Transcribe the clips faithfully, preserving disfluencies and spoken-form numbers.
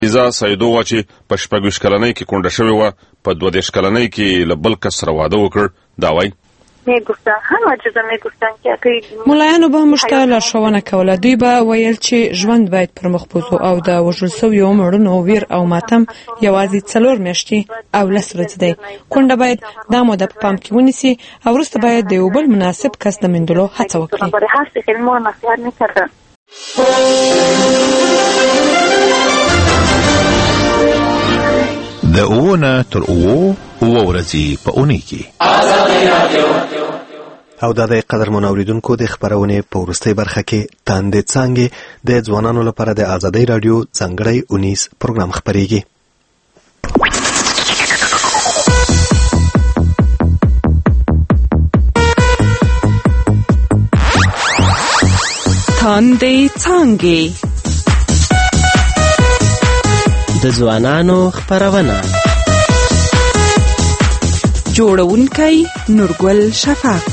ایزا سایدو وا چې په شپږویشت کلنۍ کې کونډه شوې وه په دوه دېرش کلنۍ کې له بل کس سره واده وکړ. دا وایي ملایانو به موږ ته لارښوونه کوله. دوی به ویل چې ژوند باید پرمخ بوځو او د وژل شویو مړونو ویر او ماتم یوازې څلور میاشتې او لس ورځې دی. کونډه باید دا موده په پام کې ونیسي او وروسته باید د یو بل مناسب کس د موندلو هڅه وکړي. د اوونه تر اوو اوه ورځې په اونۍ کې. او دا د قدرمن اوریدونکو د خبرونې په وروستۍ برخه کې تاندې څانګې د ځوانانو لپاره د آزادۍ رادیو ځانګړی اونیز پروګرام خپرېږي. تاندې څانګې د ځوانانو خبرونه. جوړونکی نورګل شفق.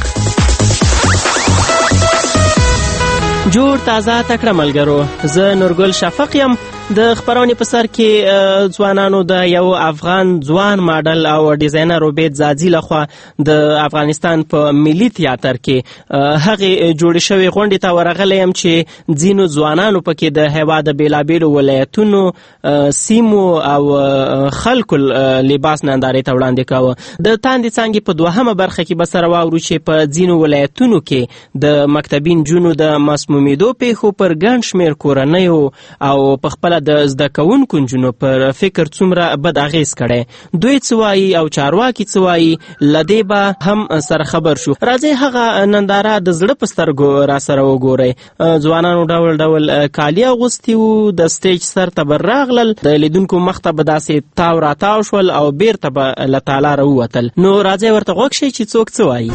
جوړ تازه تکړه ملګرو، زه نورګل شفق یم. د خبرونې په سر کې ځوانانو د یو افغان ځوان ماډل او ډیزاینر عبید زادزي لخوا د افغانستان په ملي تیاتر کې هغې جوړې شوې غونډې ته ورغلی یم چې ځینو ځوانانو پکې د هېواد د بېلابېلو ولایتونو، سیمو او خلکو لباس نندارې ته وړاندې کاوه. د تاندې څانګې په دوهمه برخه کې به سره واورو چې په ځینو ولایتونو کې د مکتبي نجونو د مسمومېدو پیښو پر ګڼ شمېر کورنیو او په خپله د زده کوونکو نجونو پر فکر څومره بد اغېز کړی. دوی څه وایي او چارواکي څه وایي، له دې به هم سره خبر شو. راځئ هغه ننداره د زړه په سترګو را سره وګورئ. ځوانانو ډول ډول کالي اغوستي وو، د سټیج سر ته به راغلل، د لیدونکو مخ ته به داسې تاو راتاو شول او بیرته به له تالاره ووتل. نو راځئ ورته غوږ شئ چې څوک څه وایي.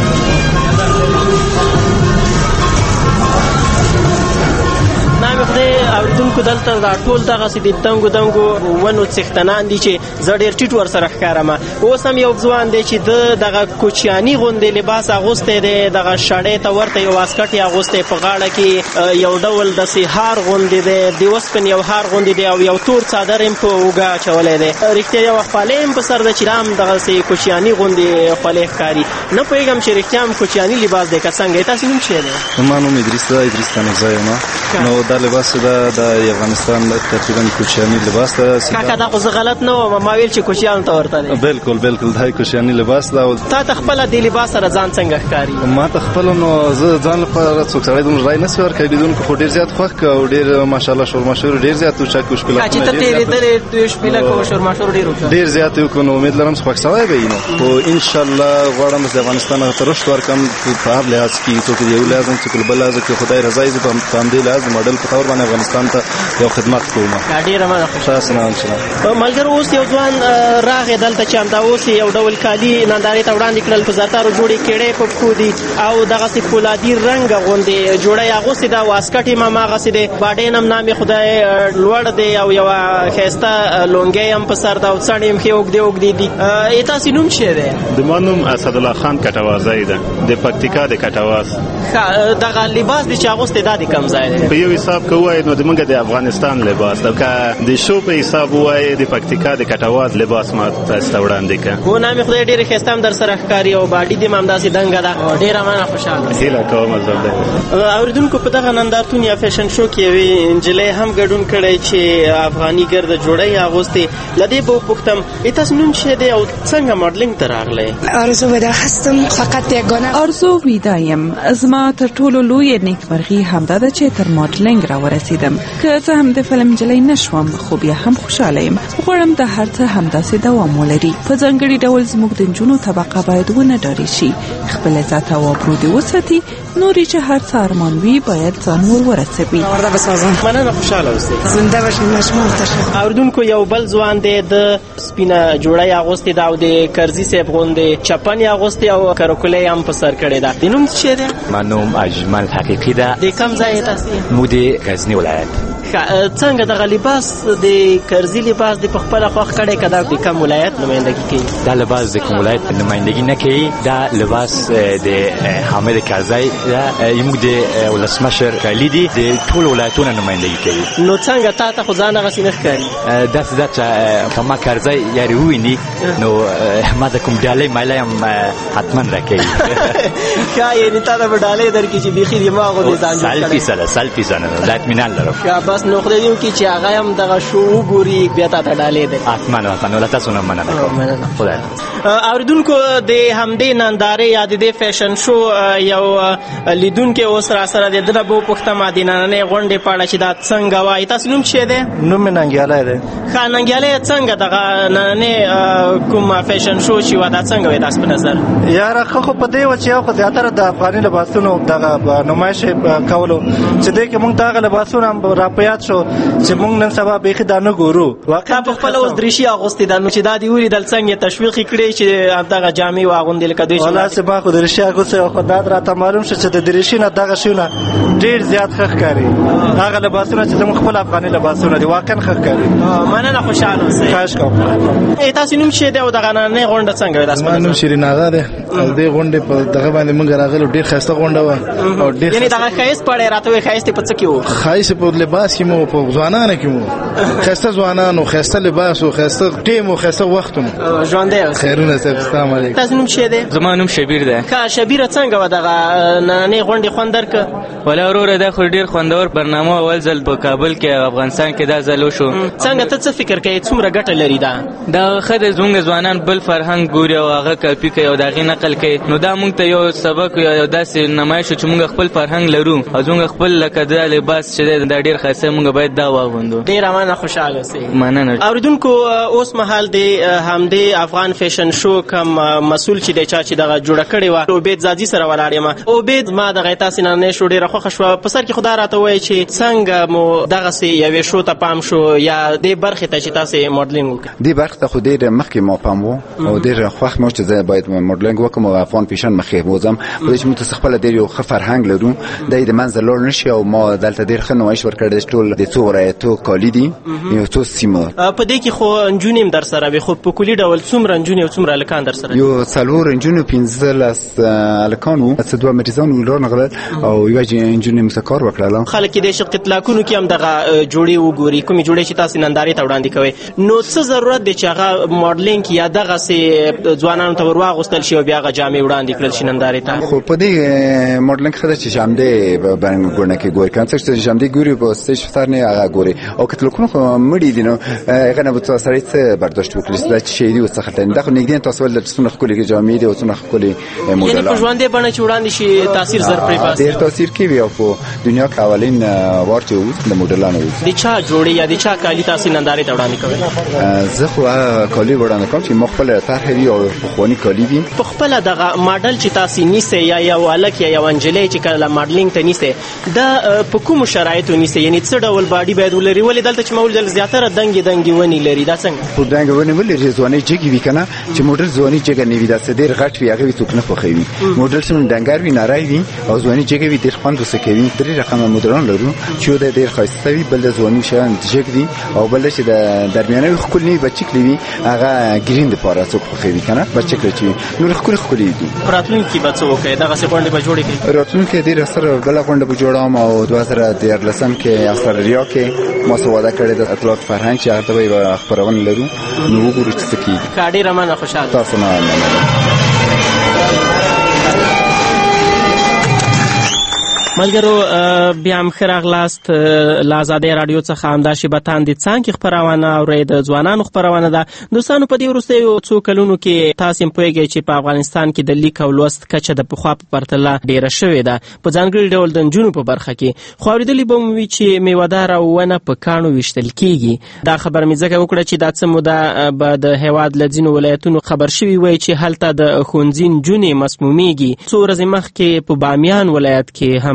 اوریدونکو دلته دا ټول دغسې د دنګو دنګو ونو څښتنان دي چې زه ډېر ټیټ ورسره ښکارم. اوس هم یو ځوان دی چې د دغه کوچیاني غوندې لباس اغوستی دی، دغه شړۍ ته ورته یو واسکټ یې اغوستی، په غاړه کې یو ډول داسې هار غوندې دی، د وسپنې یو هار غوندې دی او یو تور څادر یې په اوږه اچولی دی. رښتیا یوه خولۍ هم په سر ده چې دا هم دغسې کوچیاني غوندې خولۍ ښکاري. نه پوهېږم چې رښتیا هم کوچیاني لباس دی که څنګه. تاسې نوم څه دی؟ زما نوم ادریس ده، ادریس تنفزه یم. نو دا لباس ده د افغانستان تقریبا کوچیاني لباس ده. کاکا دا خو زه غلط نه وم، ما ویل چې کوچیانو ته ورته دی. بالکل بالکل دا کوچیاني لباس ده. تا ته خپله دې لباس سره ځان څنګه ښکاري؟ ما ته خپله نو زه ځان لپاره څوک سړی دومره رای نه شي ورکوي. لیدونکو خو ډېر زیات خوښ که او ډېر ماشاءالله شورماشور ډېر زیات و. چک شپېلکونه چې ته تېرېدلې دوی شپېلک او شورماشور ډېر وکړه ډېر زیات یې وکړو. نو امید لرم چې خوښ سوی به وي. نو خو انشاءالله غواړم چې د افغانستان هغه ته رشد ورکړم په هر لحاظ کې، څوک د یو لحاظ څوک له بل لحاظ کې. خدای رضا یې زه په همدې لحاظ د ماډل په طور باندې افغانستان ته یو خدمت کوم. ډېره مننه. ملګرو اوس یو ځوان راغی دلته چې همدا اوس یو ډول کالي نندارې ته وړاندې کړل، په زرتارو جوړې کیړۍ په پښو دي او دغسې فولادي رنګه غوندې جوړه یې اغوستې ده، واسکټ یې هم هماغسې دی، باډین هم نام یې خدای لوړ دی او یوه ښایسته لونګۍ هم په سر ده او څڼې هم ښې اوږدې اوږدې دي. تاسې نوم څه دی؟ زما نوم اسدالله خان کټوازی ده، د پکتیکا د کټواز. دغه لباس دی چې اغوستی دا د کوم ځای دی؟ په یو حساب که ووایې نو زموږ د افغانستان لباس ده، که د شو په حساب ووایې د پکتیکا د کټواز لباس ما تاسو ته وړاندې کړه. هو نامې خدای ډېرې ښایسته هم در سره ښکاري او باډي دې هم همداسې دنګه ده. ډېره مننه، خوشحاله هیله کوم. اورېدونکو په دغه نندارتون یا فیشن شو کې یوې نجلۍ هم ګډون کړی چې افغاني ګرده جوړه یې اغوستې. له دې به وپوښتم تاسو نوم څه دی او څنګه ماډلینګ ته راغلی؟ آرزو ویدا هستم، فقط یگانه آرزو ویدا یم. زما تر ټولو لویه نیکمرغي همدا ده چې تر ماډلینګ راورسېدم. که زه هم د فلم نجلۍ نه شوم خو بیا هم خوشحاله یم. غواړم د هر څه همداسې دوام ولري. په ځانګړي ډول زموږ د نجونو طبقه باید ونه ډارې شي، خپل عزت او آبرو دې وساتي، نورې چې هر څه ارمان وي باید ځان ور ورسوي. مننه، خوشحاله اوسئ. زنده باشئ. مشمول تشکر. اورېدونکو یو بل ځوان دی، د سپینه جوړه یې اغوستې ده او د کرزي صاحب غوندې چپن یې اغوستې او کرکولی هم په سر کړې ده. د نوم څه دی؟ ما نوم اجمل حقیقي ده. د کوم ځای یې تاسې؟ مو د غزني ولایت. څنګه دغه لباس د کرزي لباس د خپل خوښ کړي کدا د کوم ولایت نمائندګي کوي؟ دا لباس د کوم ولایت نمائندګي نه کوي، دا لباس د حامد کرزي دا یمو د ولسمشر کلیدي د ټول ولایتونو نمائندګي کوي. نو څنګه تا ته خو ځان غسي نه ښکاري؟ دا څه چې کما کرزي یاري ویني نو ما د کوم ډالۍ مالای هم حتما راکوي. کا یعنی تا د ډالۍ درکې چې بيخي دماغ او ځان جوړ سلفي سره سلفي ځان نه دا اطمینان لرم. کا بس نو خدای دې کی چې هغه هم دغه شو وګوري بیا تا ته ډالۍ ده. حتما حتما ولا تاسو نه مننه کوم. خدای اوریدونکو د همدې نندارې یا د فیشن شو یو لیدونکو اوس را سره د دغه پښتو مدینانه غونډې پاړه چې دا څنګه وای تاسو نوم شه ده؟ نوم ننګیاله ده. خاننګیاله څنګه دغه نه کوم فیشن شو چې ودا څنګه وای تاسو په نظر؟ یار خو په دې و چې خو زیاتره د افغاني لباسونو دغه نمایش کولو چې دې کې موږ دغه لباسونه را پیاد شو چې موږ نن سبا به خدای نه ګورو. واقعا په خپل اوس درشي اغوستي د نو چې دا دی وری دل څنګه تشویق کړي چې دغه جامې واغوندل کدوې چې ولا سبا خو درشي اغوسته خو دا راته معلوم شو چې د درشي نه دغه شونه ډیر زیات ښه ښکاري. هغه لباسونه چې موږ خپل افغاني لباسونه دي واقعا ښه ښکاري. مننه خوشاله اوسئ. خواهش کوم. ای تاسو نوم شه ده او دغه نه غونډه څنګه وای تاسو؟ نوم شیرین آغا ده. دې غونډه په دغه باندې موږ راغلو ډیر خسته غونډه و او ډیر یعنی دغه خیس پړې راته وای خیس ته پڅ کیو خیس په لباس کې مو په ځوانانه کې مو خسته ځوانانو خسته لباس او خسته ټیم او خسته وختونو ژوند دی. خیرونه السلام علیکم. تاسو نوم شه ده؟ زما نوم شبیر ده. کا شبیر څنګه و دغه نه غونډه خوندر ک ولا وروره دا خو ډیر خوندور برنامه اول ځل په کابل کې افغانستان کې دا ځل شو. څنګه ته څه فکر کوي څومره ګټه لري دا؟ دا خدای زموږ ځوانان بل فرهنګ ګوري او هغه کاپی کوي او دغه نقل کوي نو دا موږ ته یو سبق یو داسې نمایش چې موږ خپل فرهنګ لرو او موږ خپل لکه د لباس چې دا ډیر خاصه موږ باید دا واغوندو. ډیر امانه خوشاله اوسئ. مننه. اوریدونکو اوس مهال د همدې افغان فیشن شو کم مسول چې د چا چې دغه جوړه کړې و عبید زادي سره ولاړ یم. عبید ما دغه تاسو نه نه شو ډیره خوښ شو په سر کې خدای راته وایي چې څنګه مو دغه سي یو شو ته پام شو یا د برخه ته چې تاسو ماډلینګ وکړه؟ دی برخه ته خو ډیر مخکې مو پام وو او ډیر خوښ مو چې زه باید ماډلینګ وکم او افغان فیشن مخې وځم په دې چې موږ خپل ډیر یو ښه فرهنګ لرو د دې منځ لور نشي او ما دلته ډیر ښه نمایش ورکړل ټول د څو ورایتو کالیدي یو څو سیمه په دې کې خو انجونیم در سره به خو په کلی ډول څومره انجونی او څومره الکان در سره؟ یو څلور انجونی پنځه لاس الکانو څه دوه مریضان ولور نغلل او یو انجونی مسکار وکړل. خلک د شق اطلاقونو کې هم دغه جوړي وګوري کومي جوړي چې تاسو ننداري ته وړاندې کوي نو څه ضرورت دی چې هغه ماډلینګ یا دغه سي ځوانانو ته ورواغستل شي او بیا هغه جامې وړاندې کړل شي ننداري ته؟ خو په دې ماډلینګ خدای چې جامې باندې ګورنه کې ګوري کنه چې جامې ګوري په سټیج فتر نه هغه ګوري او کتل کوم مړی دي نو هغه نه بتو سره څه برداشت وکړي چې شي دی وسخه دغه نګدین تاسو ول د څونه خپل کې جامې دي او څونه خپل موډل یعنی په ژوند دی باندې وړاندې شي تاثیر زر پرې پاس ډیر تاثیر کوي او په دنیا کې اولین ورته و د موډلانو دي چا جوړي یا دي چا کالی تاسو ننداري ته وړاندې کوي؟ زه خو کالی وړاندې کوم چې مخبل طرح دی او خواني کالی دي په خپل دغه ماډل چې تاسو نیسه یا یو الک یا یو انجلې چې کله ماډلینګ ته نیسه دا په کوم شرایطو نیسه یعنی څه ډول باډي باید ولري ولې دلته چې مول زیاتره دنګي دنګي ونی لري دا څنګه؟ په دنګي ونی ولري ځواني جګي وی کنه چې موډل ځواني جګ نه وي دا څه ډیر غټ وي هغه وي څوک نه خوخوي موډل سم دنګار وي نارای وي او ځواني جګ وي ډیر خوند وسکوي درې رقم موډلان لرو چې د ډیر خاصه وي بل ځواني شان جګ دي او بل چې د درمیانه خپل نه بچکلی وي هغه ګرین د پاره څوک خوخوي کنه بچکلی چې نور خپل خپل دي راتلونکي به څه وکړي دغه څه باندې به جوړي کړي راتلونکي ډیر سره بل غونډه به جوړام او دوه هزار دیارلسم کې اثر ریا کې ما سواده کړی د اطلاعات فرهنګ چې هغه به خبرونه لرو نو وګورئ چې څه کیږي. کاډي رمانه خوشاله تاسو نه ملګرو بیا هم ښه راغلاست له ازادۍ راډیو څخه همداسې به تاندې څانګې خپرونه اورئ د ځوانانو خپرونه ده. دوستانو په دې وروستیو څو کلونو کې تاسې هم پوهېږئ چې په افغانستان کې د لیک او لوست کچه د پخوا په پرتله ډېره شوې ده په ځانګړي ډول د نجونو په برخه کې. خو اورېدلي به مو وي چې میوهداره ونه په کاڼو ویشتل کېږي. دا خبر مې ځکه وکړه چې دا څه موده به د هېواد له ځینو ولایتونو خبر شوي وی چې هلته د ښوونځي نجونې مسمومیږي. څو ورځې مخکې په بامیان ولایت کې هم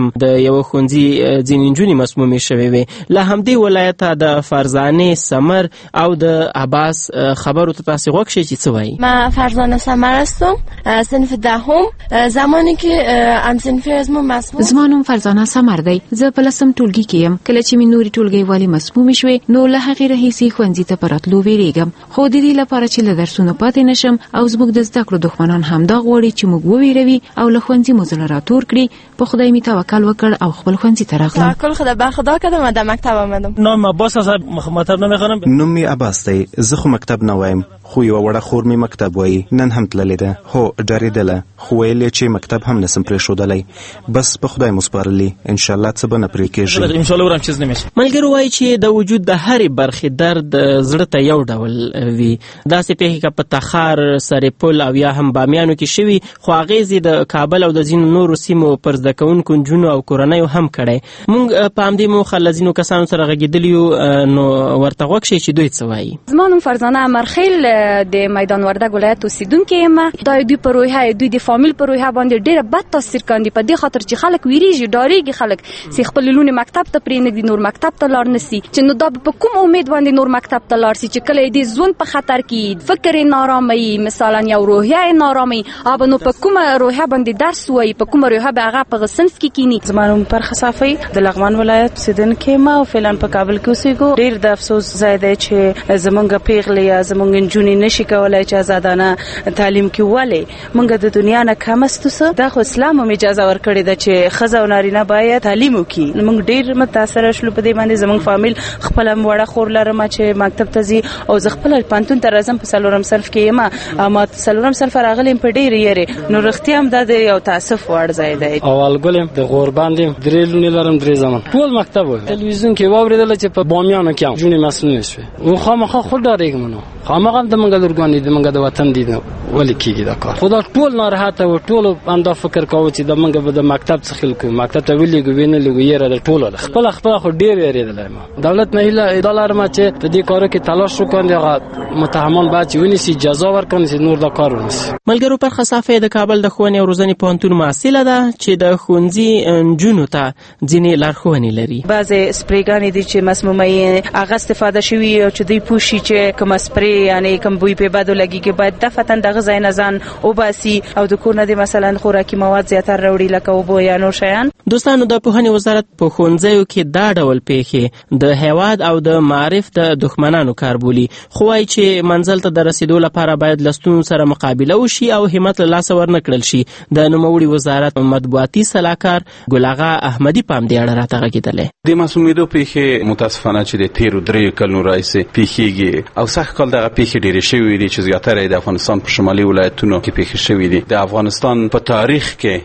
هم د یو ښوونځي ځینې نجونې مسمومې شوې وې. له همدې ولایته د فرزانې سمر او د عباس خبرو ته تاسې غوږ شئ چې څه وایي. من فرزانه سمر هستم، صنف دهم. زمانی که ام صنفی از ما مسموم زما نوم فرزانه سمر دی. زه په لسم ټولګي کې یم. کله چې مې نورې ټولګۍ والې مسمومې شوې نو له هغې راهیسې ښوونځي ته په راتلو ویرېږم، خو د دې لپاره چې له درسونو پاتې نشم او زموږ د زده کړو دښمنان همدا غواړي چې موږ وویروي او له ښوونځي مو زړه راټور کړي. په خدای مې توکل وکړ او خپل ښوونځي ته راغلم. توکل خدا به خدا کردم و در مکتب آمدم. نام عباس است، مطلب نمیخوام. نوم می عباس دی. زه خو مکتب نه وایم، خو یو وړه خور می مکتب وایي. نن هم تللې ده. هو ډارېدله، خو ویل چې مکتب هم نسم پرېښودلی. بس په خدای مو سپارلي، ان شاء الله څه به نه پرې کېږي. ان شاء الله ورم چیز نمیشه. ملګرو وایي چې د وجود د هرې برخې درد زړه ته یو ډول وي. داسې پیښې که په تخار، سرپل او یا هم بامیانو کې شوي، خو اغېزې د کابل او د ځینو نورو سیمو پر زده کوونکو نجونو او کورنیو هم کړی. موږ په همدې موخه له ځینو کسانو سره غږېدلي یو، نو ورته غوږ شئ چې دوی څه وایي. زما نوم فرزانه امرخیل د میدان وردګ ولایت اوسیدونکې یم. دا دوی په روحیه دوی د فامیل په روحیه باندې ډېره بد تاثیر کاندي، په دې خاطر چې خلک ویریږي، ډارېږي خلک چې خپل لونې مکتب ته پرېنږدي، نور مکتب ته لاړ نسي، چې نو دا په کوم امید باندې نور مکتب ته لاړ سي چې کله دې ژوند په خطر کې، فکر یې نارامه وي، مثلا یو روحیه یې نارامه وي، هغه نو په کومه روحیه باندې درس وایي، په کومه روحیه به هغه په صنف کې کینی. زما نوم پرخه صافی د لغمان ولایت اوسیدونکې یم او فعلا په کابل کې اوسېږو. ډېر د افسوس ځای دی چې زمونږ پیغلې یا زمونږ نجونې نشي کولی چې آزادانه تعلیم کې ولې موږ د دنیا نه کم استو څه. دا خو اسلام هم اجازه ورکړې ده چې ښځه او نارینه باید تعلیم وکړي. موږ ډېر متاثره شولو په دې باندې. زمونږ فامیل خپله م وړه خور لرم چې مکتب ته ځي او زه خپله پوهنتون ته راځم، په څلورم صنف کې یم، ما څلورم صنف راغلی یم په ډېرې یېرې. نو رښتیا هم دا د یو تاسف وړ ځای دی. اولګل یم د غوربند یم، درې لونې لرم، درې زامن. ټول مکتب و تلویزیون کې واورېدله چې په بامیانو کې هم جونې مسؤلې شوې. او خامخا خو ډارېږم نو خامخا د منګه لورګانې د منګه د وطن دي ولې کېږي دا کار. خو دا ټول ناراحته و، ټول همدا فکر کوو چې د منګه به د مکتب څخه خلکو مکتب ته ولېږو وینه لږ یېره د ټولو ده. خپله خپله خو ډېر یېرېدلی یم. دولت نه هیله دا لرم چې په دې کارو کې تلاش وکړي، هغه متهمان باید چې ونیسي، جزا ورکړي چې نور دا کار ونیسي. ملګرو پرخه صافی د کابل د ښوونې او روزنې پوهنتون محصله ده چې د ښوونځي نجونو ته ځینې لارښوونې لري. بعضې سپریګانې دي چې مسمومه هغه استفاده شوي او چې دوی پوه شي چې کومه سپری یعنې کوم بوی په بدو لګېږي باید دفعتاً دغه ځای نه ځان وباسي او د کور نه د مثلا خوراکي مواد زیاتر راوړي لکه اوبه یا نور شیان. دوستانو د پوهنې وزارت په ښوونځیو کې دا ډول پیښې د هیواد او د معارف د دښمنانو کار بولي، خو وایي چې منزل ته د رسیدو لپاره باید له ستونزو سره مقابله وشي او همت له لاسه ورنه کړل شي. د نوموړي وزارت مطبوعاتي سلاکار ګلاغا احمدي په همدې اړه راته غږېدلی. د مسمومیدو پیښې متاسفانه چې د تیرو دریو کلونو راهیسې پیښیږي او سخت کال دغه پیښې ډېرې شوې دي چې زیاتره یې د افغانستان په شمالي ولایتونو کې پیښې شوې دي. د افغانستان په تاریخ کې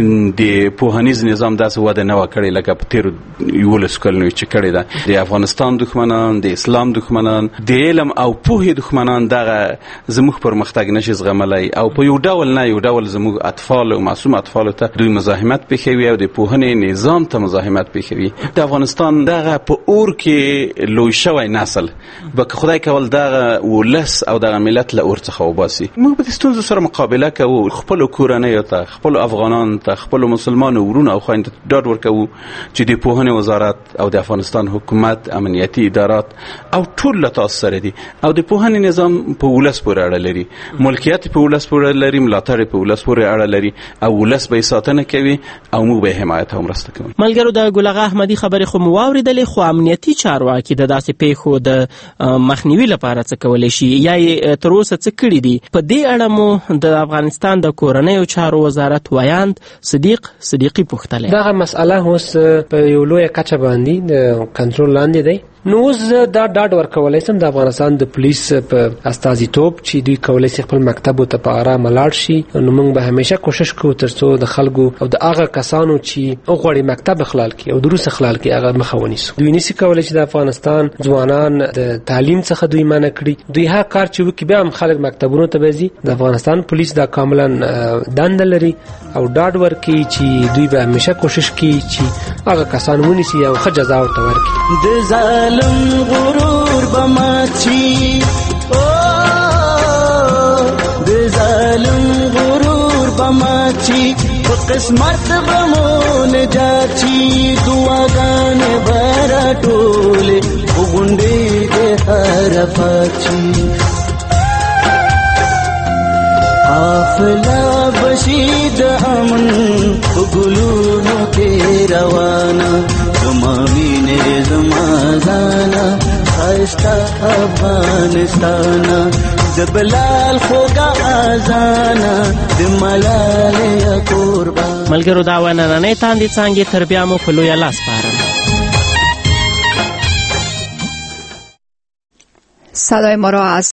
د پوهنیز نظام داسې وده نه وه کړې لکه په تیرو یولسو کلونو چې کړې ده. د افغانستان دښمنان، د اسلام دښمنان، د علم او پوهې دښمنان دغه زموږ پرمختګ نشي زغملی او په یو ډول نه یو ډول زموږ اطفال او معصوم اطفالو ته دوی مزاحمت پیښوي او د پوهنې نظام ته مزاحمت پیښوي. د افغانستان دغه په اور کې لوی شوی نسل به که خدای کول دغه ولس او دغه ملت له اور څخه وباسي. موږ به د ستونزو سره مقابله کوو، خپلو کورنیو ته، خپلو افغانانو ته، خپلو مسلمانو ورونو او خویندو ته ډاډ ورکوو چې د پوهنې وزارت او د افغانستان حکومت، امنیتي ادارات او ټول له تاسو سره دي او د پوهنې نظام په ولس پورې اړه لري، ملکیت په ولس پورې لري، ملاتړ په ولس پورې اړه لري او ولس به یې ساتنه کوي او موږ به یې حمایت او مرسته کوو. ملګرو د ګلغا احمدي خبرې خو مو واورېدلې، خو امنیتي چارواکي د داسې پیښو د مخنیوي لپاره څه کولی شي یا یې تر اوسه څه کړي دي؟ په دې اړه مو د افغانستان د کورنیو چارو وزارت ویاند صدیق صدیقي پوښتلی. دغه مسئله اوس په یو لویه کچه باندې د کنټرول لاندې دی. نو اوس دا ډاډ ورکولی سم د افغانستان د پولیس په استازیتوب چې دوی کولی شي خپل مکتبو ته په ارامه لاړ شي. نو موږ به همیشه کوشش کوو تر څو د خلکو او د هغه کسانو چې غواړي مکتب اخلال کړي او دروس اخلال کړي هغه مخه ونیسو. دوی نشي کولی چې د افغانستان ځوانان د تعلیم څخه دوی منع کړي. دوی هغه کار چې وکړي بیا هم خلک مکتبونو ته ځي. د افغانستان پولیس دا کاملا دنده لري او ډاډ ورکړي چې دوی به همیشه کوشش کوي چې هغه کسان ونیسي او ښه جزا ورته ورکړي. ظالم غرور بماچی او د ظالم غرور بماچی په قسمت بمون جاچی دعاګانې براټولې وګونډې د هر پاچی حافلا بشید امن ګلونو کې روانه زما وینې زما ځانا خایسته افغانستانه زبلال خوګه اذانا د ملالې قربان ملګرو دا و نننۍ تاندې څانګې تر بیا مو په لویه لاس سپارم. صدای ما را از